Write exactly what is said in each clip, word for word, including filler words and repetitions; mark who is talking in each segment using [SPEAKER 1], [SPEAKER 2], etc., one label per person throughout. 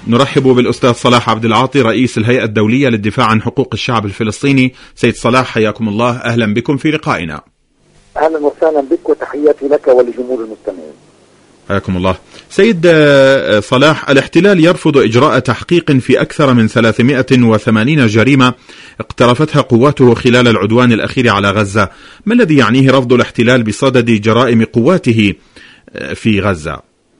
[SPEAKER 1] نرحب بالأستاذ صلاح عبد العاطي رئيس الهيئة الدولية للدفاع عن حقوق الشعب الفلسطيني. سيد صلاح حياكم الله، أهلا بكم في لقائنا.
[SPEAKER 2] أهلا وسهلا بك وتحياتي لك ولجمهور المستمعين.
[SPEAKER 1] حياكم الله. سيد صلاح، الاحتلال يرفض إجراء تحقيق في أكثر من ثلاثمائة وثمانين جريمة اقترفتها قواته خلال العدوان الأخير على غزة. ما الذي يعنيه رفض الاحتلال بصدد جرائم قواته في غزة؟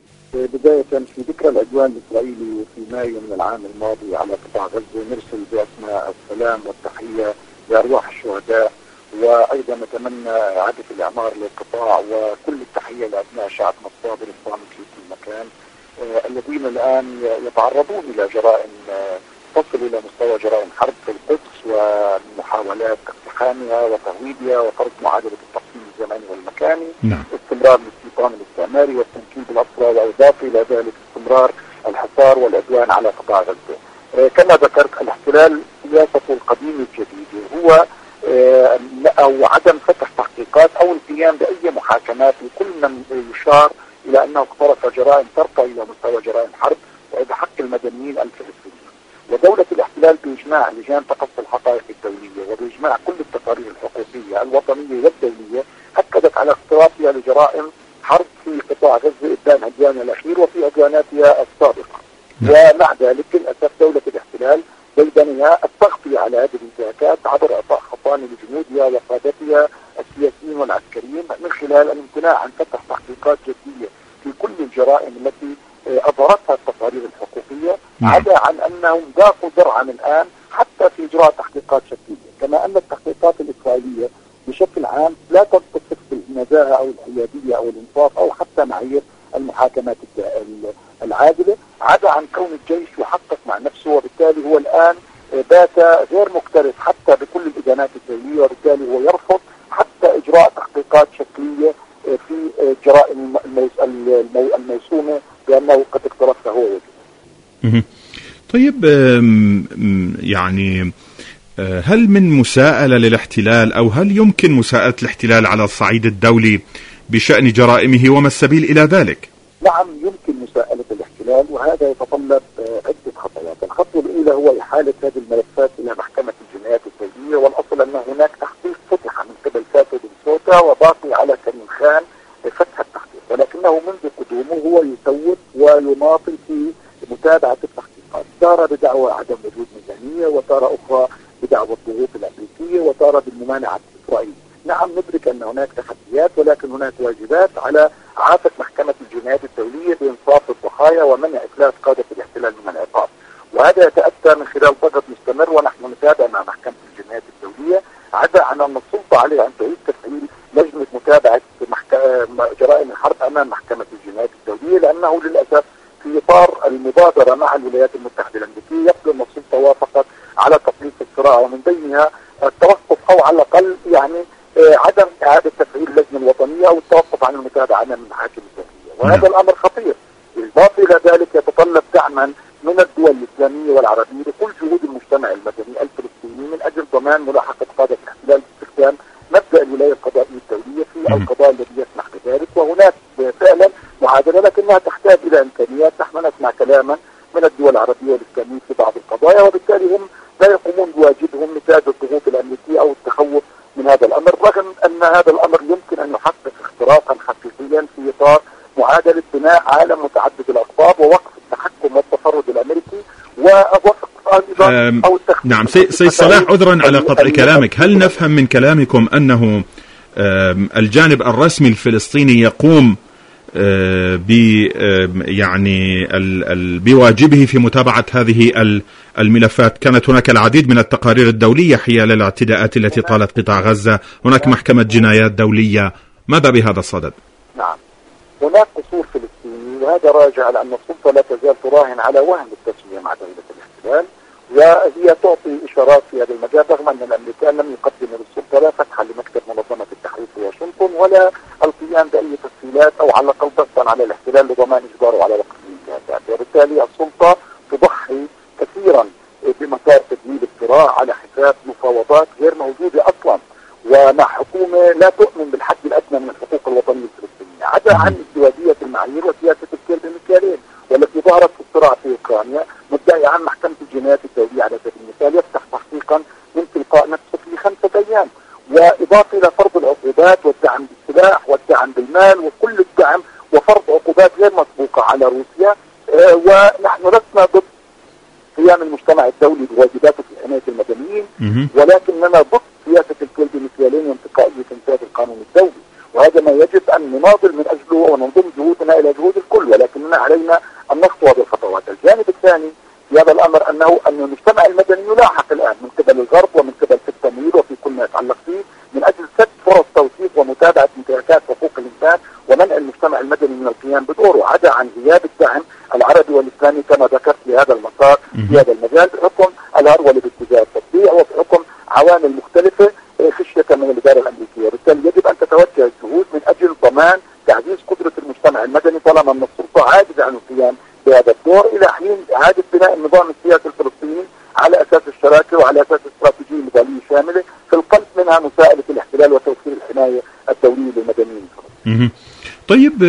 [SPEAKER 2] بداية في ذكرى العدوان الإسرائيلي في مايو من العام الماضي على قطاع غزة نرسل بأسماء السلام والتحية لأرواح الشهداء، وأيضا نتمنى إعادة الإعمار للقطاع وكل التحية لأبناء شعبنا الصابر الصامت في كل مكان، آه الذين الآن يتعرضون إلى جرائم آه تصل إلى مستوى جرائم حرب في القدس ومحاولات اقتحامها وتهويدها وفرض معادلة التقسيم الزمني والمكاني،
[SPEAKER 1] نعم.
[SPEAKER 2] استمرار الاستيطان الاستعماري والتنكيل بالأسرى، وإضافة إلى ذلك استمرار الحصار والعدوان على قطاع غزة. آه كما ذكرت، الاحتلال سياسته القديمة الجديدة هو آه أو عدم فتح تحقيقات أو القيام بأي محاكمات لكل من يشار إلى أنه اقترف جرائم ترقى إلى مستوى جرائم حرب بحق المدنيين الفلسطينيين. ودولة الاحتلال بإجماع لجان تقصي الحقائق الدولية وبإجماع كل التقارير الحقوقية الوطنية والدولية أكدت على اقترافها لجرائم حرب في قطاع غزة إبان عدوانها الأخير وفي عدواناتها السابقة. ومع ذلك للأسف دولة الاحتلال بيدنها التغطية على هذه الانتهاكات عبر إعطاء خطاني لجنودها وقادتها السياسيين والعسكريين من خلال الامتناع عن فتح تحقيقات جدية في كل الجرائم التي أظهرتها التقارير الحقوقية، عدا عن أنهم ذاقوا ذرعا الآن حتى في إجراء تحقيقات شكلية، كما أن التحقيقات الإسرائيلية بشكل عام لا تتصف بالنزاهة أو الحيادية أو الإنصاف أو حتى معايير المحاكمات العادلة، عدا عن كون الجيش يحقق مع نفسه، وبالتالي هو الآن بات غير مكترث حتى بكل الإدانات الدولية، وبالتالي هو يرفض حتى إجراء تحقيقات شكلية في جرائم الموسومة بأنه قد اقترفها هو وجهه.
[SPEAKER 1] طيب، يعني هل من مساءلة للاحتلال أو هل يمكن مساءلة الاحتلال على الصعيد الدولي بشأن جرائمه وما السبيل إلى ذلك؟
[SPEAKER 2] نعم، يمكن مساءلة الاحتلال، وهذا يتطلب عدة خطوات. الخطوة الأولى هو إحالة هذه الملفات إلى محكمة الجنايات الدولية، والأصل أن هناك تحقيق فتح من قبل فاتو بن سوتا وباقي على كريم خان فتح التحقيق، ولكنه منذ قدومه هو يسوق ويماطل في متابعة التحقيقات، تارة بدعوى عدم وجود ميزانية، وتارة أخرى بدعوى الضغوط الأمريكية، وتارة بالممانعة الإسرائيلية. نعم، ندرك أن هناك تحديات، ولكن هناك واجبات على عافة محكمة الجنايات الدولية بإنصاف الضحايا ومنع إفلاس قادة الاحتلال من العقاب، وهذا يتأتى من خلال ضغط مستمر ونحن نتابع مع محكمة الجنايات الدولية، عدا عن أن السلطة عليه أن تعيد تفعيل لجنة متابعة جرائم الحرب أمام محكمة الجنايات الدولية، لأنه للأسف في إطار المبادرة مع الولايات المتحدة الأمريكية يبدو أن السلطة وافقت على تطبيق الصراع، ومن بينها التوقف أو على الأقل يعني عدم إعادة تفعيل اللجنة الوطنية أو التوقف عن المتابعة أمام المحاكم الدولية، وهذا الأمر خطير. بالإضافة إلى ذلك يتطلب دعما من الدول الإسلامية والعربية لكل جهود المجتمع المدني الفلسطيني من أجل ضمان ملاحقة قادة الاحتلال باستخدام مبدأ الولاية القضائية الدولية في القضاء الذي يسمح بذلك، وهناك فعلا معادلة لكنها تحتاج إلى إمكانيات. نحن نسمع كلاما من الدول العربية والإسلامية في بعض القضايا، وبالتالي هم لا يقومون بواجبهم نتاج الضغوط الأمريكية أو التخوف من هذا الأمر، رغم أن هذا الأمر يمكن أن يحقق اختراقا حقيقيا في إطار معادلة بناء عالم متعدد الأقطاب ووقف التحكم والتفرد الأمريكي ووقف أيضا أو التخطيط.
[SPEAKER 1] نعم سيد صلاح، عذرا على قطع كلامك، هل نفهم من كلامكم أنه الجانب الرسمي الفلسطيني يقوم ب يعني بواجبه في متابعة هذه الملفات؟ كانت هناك العديد من التقارير الدولية حيال الاعتداءات التي طالت قطاع غزة، هناك محكمة جنايات دولية، ماذا بهذا الصدد؟
[SPEAKER 2] نعم، هناك قصور فلسطيني، وهذا راجع على أن السلطة لا تزال تراهن على وهم التسوية مع دولة الاحتلال، وهي تعطي إشارات في هذا المجال، رغم أن الأمريكان لم يقدموا للسلطة لا فتحا لمكتب منظمة التحرير في واشنطن ولا القيام بأي تسهيلات أو على الأقل ضغطا على الاحتلال لضمان إجباره على وقف الانتهاكات، وبالتالي السلطة تضحي كثيرا بمسار تدويل الصراع على حساب مفاوضات غير موجودة أصلا، ومع حكومة لا تؤمن بالحد الأدنى من الحقوق الوطنية الفلسطينية، عدا عن ازدواجية المعايير وسياسة الكيل بمكيالين والتي ظهرت في الصراع في أوكرانيا الفلسطينية مدعي عام محكمة الجنايات الدولية على سبيل المثال يفتح تحقيقا من تلقاء نفسه في خمسة أيام، وإضافة إلى فرض العقوبات والدعم بالسلاح والدعم بالمال وكل الدعم وفرض عقوبات غير مسبوقة على روسيا. آه ونحن لسنا ضد قيام المجتمع الدولي بواجباته في حماية المدنيين، ولكننا ضد سياسة الكل بمكيالين وانتقائية تنفيذ القانون الدولي، وهذا ما يجب أن نناضل من أجله وننضم جهودنا إلى جهود الكل، ولكننا علينا أن نخطو بالخطوات. الجانب الثاني في هذا الأمر أنه أن المجتمع المدني يلاحق الآن من قبل الغرب ومن قبل في التمويل وفي كل ما يتعلق فيه من أجل سد فرص توثيق ومتابعة انتهاكات حقوق الإنسان ومنع المجتمع المدني من القيام بدوره، عدا عن غياب الدعم العربي والإسلامي كما ذكرت في هذا المسار في هذا المجال بحكم الهرولة باتجاه التطبيع وبحكم عوامل مختلفة خشية من الإدارة الأمريكية. بالتالي يجب أن تتوجه الجهود من أجل ضمان تعزيز قدرة المجتمع المدني طالما أن السلطة عاجزة عن القيام بهذا الدور إلى حين إعادة بناء النظام السياسي الفلسطيني على أساس الشراكة وعلى أساس استراتيجية مدنية شاملة في القلب منها مساءلة الاحتلال وتوفير الحماية الدولية للمدنيين.
[SPEAKER 1] طيب،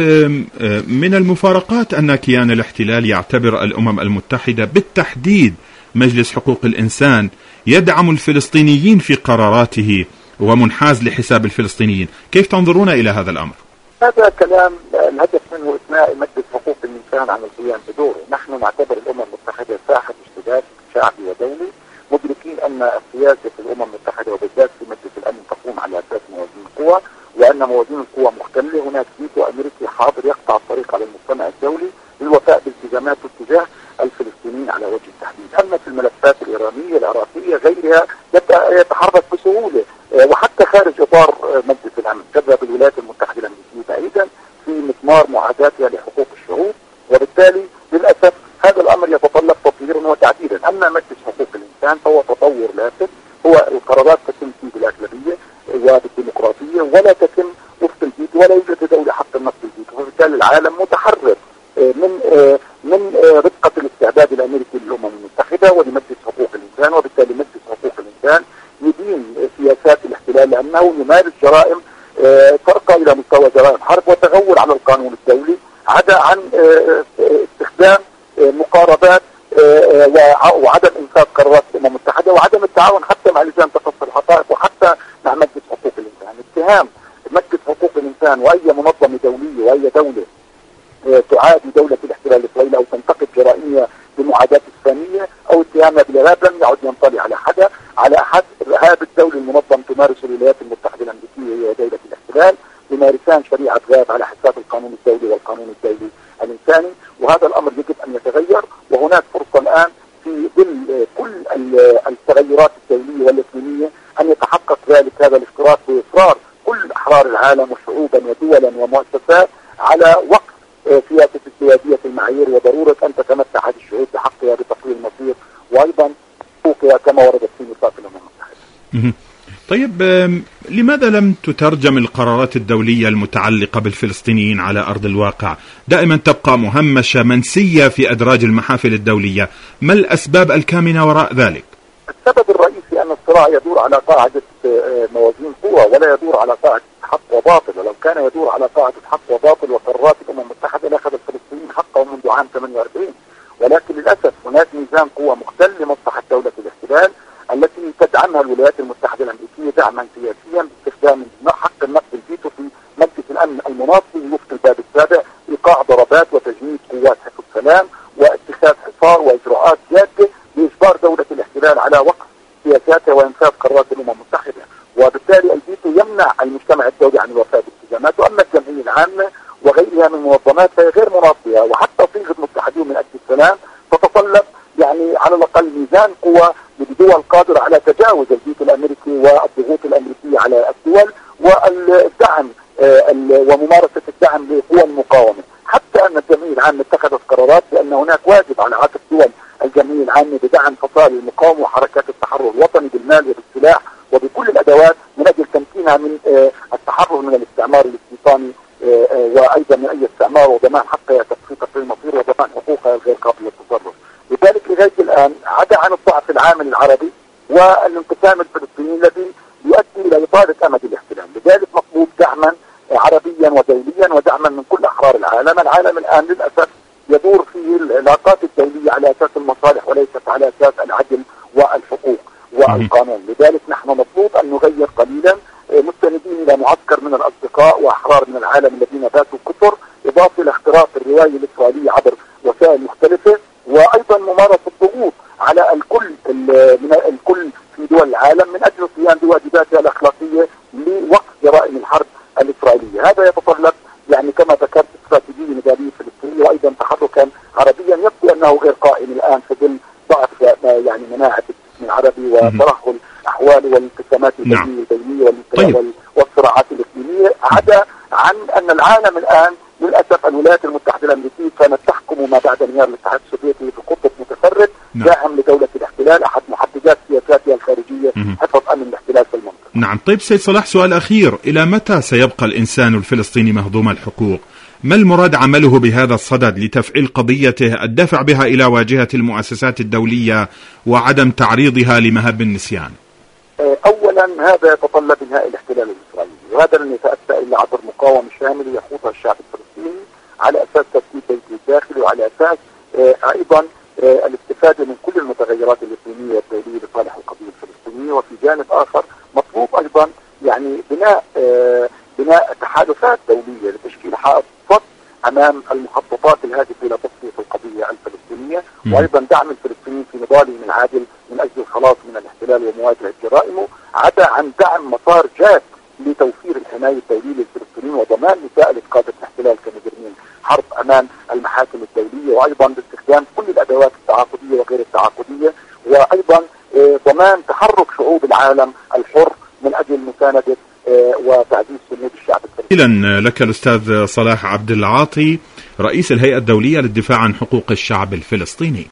[SPEAKER 1] من المفارقات أن كيان الاحتلال يعتبر الأمم المتحدة بالتحديد مجلس حقوق الإنسان يدعم الفلسطينيين في قراراته ومنحاز لحساب الفلسطينيين، كيف تنظرون إلى هذا الأمر؟
[SPEAKER 2] هذا كلام الهدف منه إثناء مجلس حقوق الإنسان عن القيام بدوره. نحن نعتبر الأمم المتحدة ساحة اشتباك شعبي ودولي، مدركين أن السياسة في الأمم المتحدة وبالذات في مجلس الأمن تقوم على أساس موازين القوى، وأن موازين القوى مختلة. هناك فيتو أمريكي حاضر يقطع الطريق على المجتمع الدولي للوفاء بالتزاماته تجاه الفلسطينيين على وجه التحديد. أما في الملفات الإيرانية العراقية غيرها يتحرك بسهولة وحتى خارج إطار مجلس الأمن. كذا بالولايات المتحدة الأمريكية بعيدا في مسمار معاداتها لحقوق الشعوب، وبالتالي للأسف هذا الأمر يتطلب تطويرا وتعديلا. أما مجلس حقوق الإنسان فهو تطور لافت، هو القرارات تتم فيه بالأغلبية وبالديمقراطية ولا تتم وفق الفيتو ولا يوجد دولة حق النص الفيتو، وبالتالي العالم متحرر من من رقة الاستعداد الأمريكي للأمم المتحدة ولمجلس حقوق الإنسان، وبالتالي مجلس حقوق الإنسان يدين سياسات الاحتلال لأنه يمارس جرائم ترقى إلى مستوى جرائم حرب وتغول على القانون الدولي، عدا عن استخدام مقاربات وعدم إنفاذ قرارات الأمم المتحدة وعدم التعاون حتى مع لجان تخصص الحقائق وحتى مع مجلس حقوق الإنسان. اتهام مجلس حقوق الإنسان وأي منظمة دولية وأي دولة تعادي دولة الاحتلال الإسرائيلي أو تنتقد جرائمها بمعاداة إسلامية أو اتهامها بالإرهاب لم يعد ينطلي على حدا على أحد. الإرهاب الدولي المنظم تمارس الولايات المتحدة الأمريكية هي دولة الاحتلال، يمارسان شريعة غاب على حساب القانون الدولي والقانون الدولي الإنساني، وهذا الأمر يجب أن يتغير. وهناك فرصة الآن في ظل كل التغيرات الدولية والإقليمية أن يتحقق ذلك هذا الاشتراك بإصرار كل أحرار العالم وشعوبا ودولا ومؤسسات على وقف سياسة السيادية في المعايير وضرورة أن تتمتع هذه الشعوب بحقها بتقرير المصير وأيضا حقوقها كما وردت في ميثاق الأمم المتحدة.
[SPEAKER 1] طيب، لماذا لم تترجم القرارات الدولية المتعلقة بالفلسطينيين على أرض الواقع؟ دائما تبقى مهمشة منسية في أدراج المحافل الدولية، ما الأسباب الكامنة وراء ذلك؟
[SPEAKER 2] السبب الرئيسي أن الصراع يدور على قاعدة موازين قوى ولا يدور على قاعدة حق وباطل، ولو كان يدور على قاعدة حق وباطل وقرارات الأمم المتحدة لأخذ الفلسطينيين حقهم منذ عام ثمانية وأربعين، ولكن للأسف هناك ميزان قوى مختل لمصلحة دولة الاحتلال التي تدعمها الولايات المتحدة الأمريكية دعما سياسيا باستخدام حق النقد الفيتو في مجلس الأمن المناصري وفق الباب السابع، إيقاع ضربات وتجنيد قوات حفظ السلام واتخاذ حصار وإجراءات جادة لإجبار دولة الاحتلال على وقف سياساتها وإنفاذ قرارات الأمم المتحدة، وبالتالي الفيتو يمنع المجتمع الدولي عن الوفاء بالالتزامات. وأما الجمعية العامة وغيرها من منظمات فهي غير مناصرة، وحتى صيغة متحدين من أجل السلام تتطلب يعني على الأقل ميزان قوى لدول قادرة على تجاوز الفيتو الأمريكي والضغوط الأمريكية على الدول والدعم وممارسة الدعم لقوى المقاومة، حتى أن الجمعية العامة اتخذت قرارات بأن هناك واجب على عاتق دول الجمعية العامة بدعم فصائل المقاومة وحركات التحرر الوطني بالمال وبالسلاح وبكل الأدوات من أجل تمكينها من التحرر من الاستعمار الاستيطاني وأيضا من أي استعمار وضمان حقها في تقرير المصير وضمان حقوقها الغير قابلة للتصرف. لذلك لغاية الآن عدا عن الضعف العامل العربي والانقسام الفلسطيني الذي يؤدي إلى إطالة أمد الاحتلال، لذلك مطلوب دعما عربيا ودوليا ودعما من كل أحرار العالم. العالم الآن للأسف يدور فيه العلاقات الدولية على أساس المصالح وليست على أساس العدل والحقوق والقانون. لذلك نحن مطلوب أن نغير قليلا، مستندين إلى معسكر من الأصدقاء وأحرار من العالم الذين باتوا كثر، إضافة إلى اختراق الرواية الإسرائيلية عبر وسائل مختلفة، وأيضا ممارسة الضغوط على الكل من الكل في دول العالم من أجل القيام بواجباتها الأخلاقية لوقف جرائم الحرب الإسرائيلية. هذا يتطلب يعني كما ذكرت استراتيجية نضالية فلسطينية، وأيضا تحركا عربيا يبدو أنه غير قائم الآن في ظل ضعف يعني مناعة الجسم العربي وترهل أحواله والانقسامات الدولية
[SPEAKER 1] طيب.
[SPEAKER 2] والصراعات الإقليمية، عدا عن أن العالم الآن للأسف الولايات المتحدة الأمريكية كانت تحكم ما بعد انهيار الاتحاد السوفيتي في قطب متفرد داعم لدولة الاحتلال، أحد محددات سياساتها الخارجية حفظ أمن الاحتلال في المنطقة.
[SPEAKER 1] نعم. طيب سيد صلاح، سؤال أخير، إلى متى سيبقى الإنسان الفلسطيني مهضوم الحقوق؟ ما المراد عمله بهذا الصدد لتفعيل قضيته، الدفع بها إلى واجهة المؤسسات الدولية وعدم تعريضها لمهب النسيان؟
[SPEAKER 2] أولا هذا يتطلب انهاء الاحتلال الإسرائيلي، وهذا لن يتأتى إلا عبر مقاومة شاملة يخوضها الشعب الفلسطيني على أساس ترتيب بيته الداخلي، وعلى أساس أيضا الاستفادة من كل المتغيرات الإقليمية والدولية لصالح القضية الفلسطينية. وفي جانب آخر مطلوب أيضا يعني بناء بناء تحالفات دولية لتشكيل حائط صد أمام المخططات الهادفة إلى تصفية القضية الفلسطينية، وأيضا دعم الفلسطينيين في نضالهم العادل من أجل الخلاص من الاحتلال ومواجهة جرائمه، عدا عن دعم مسار جاد لتوفير الحماية الدولية للفلسطينيين وضمان مساءلة قادة الاحتلال كمجرمين حرب أمام المحاكم الدولية، وأيضا باستخدام كل الأدوات التعاقدية وغير التعاقدية، وأيضا ضمان تحرك شعوب العالم الحر من أجل مساندة وتعزيز صمود الشعب الفلسطيني.
[SPEAKER 1] إذن لك الأستاذ صلاح عبد العاطي، رئيس الهيئة الدولية للدفاع عن حقوق الشعب الفلسطيني.